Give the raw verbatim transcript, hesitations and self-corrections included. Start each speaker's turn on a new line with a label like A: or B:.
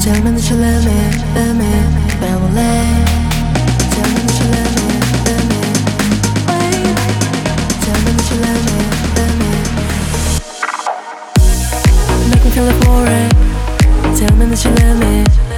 A: Tell me that you love me, love me, family. Tell me that you love me, love me. Wait. Tell me that you love me, love me. Make me feel it for it. Tell me that you love me.